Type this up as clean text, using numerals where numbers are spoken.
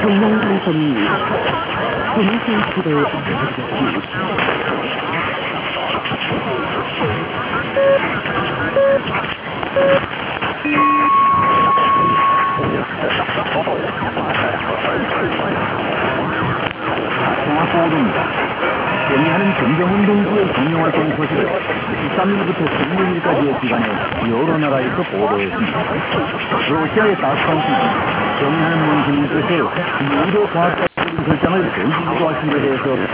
동명상선이 동명상실에 내려졌습니다. 통합보도입니다. 경의하는 정정운동부의 경영활동 소식을 13일부터 16일까지의 기간에 여러 나라에서 보도했습니다. 러시아의 따스통신은 경의하는 원시민께서 무료 과학자들 설정을 정식 유도하신 데 대해서